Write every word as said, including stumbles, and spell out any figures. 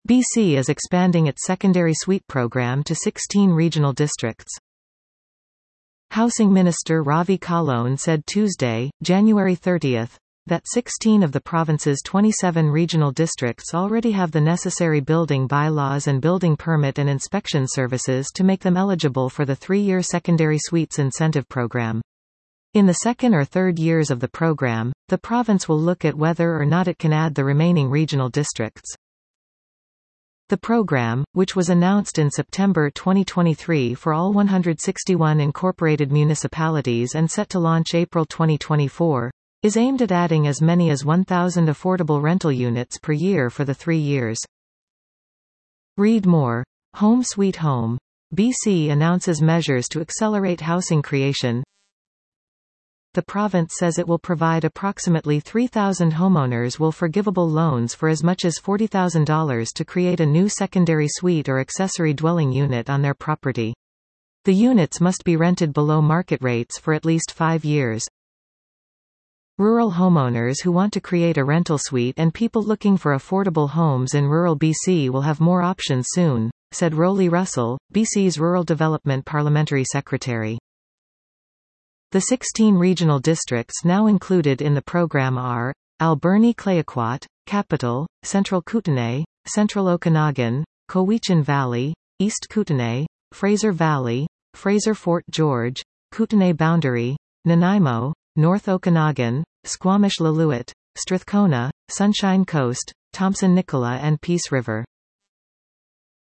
B C is expanding its secondary suite program to sixteen regional districts. Housing Minister Ravi Kalone said Tuesday, January thirtieth, that sixteen of the province's twenty-seven regional districts already have the necessary building bylaws and building permit and inspection services to make them eligible for the three-year Secondary Suites Incentive Program. In the second or third years of the program, the province will look at whether or not it can add the remaining regional districts. The program, which was announced in September twenty twenty-three for all one hundred sixty-one incorporated municipalities and set to launch April twenty twenty-four, is aimed at adding as many as one thousand affordable rental units per year for the three years. Read more. Home Sweet Home. B C announces measures to accelerate housing creation. The province says it will provide approximately three thousand homeowners will forgivable loans for as much as forty thousand dollars to create a new secondary suite or accessory dwelling unit on their property. The units must be rented below market rates for at least five years. Rural homeowners who want to create a rental suite and people looking for affordable homes in rural B C will have more options soon, said Roly Russell, B C's Rural Development Parliamentary Secretary. The sixteen regional districts now included in the program are Alberni-Clayoquot, Capital, Central Kootenay, Central Okanagan, Cowichan Valley, East Kootenay, Fraser Valley, Fraser-Fort George, Kootenay Boundary, Nanaimo, North Okanagan, Squamish-Lillooet, Strathcona, Sunshine Coast, Thompson-Nicola and Peace River.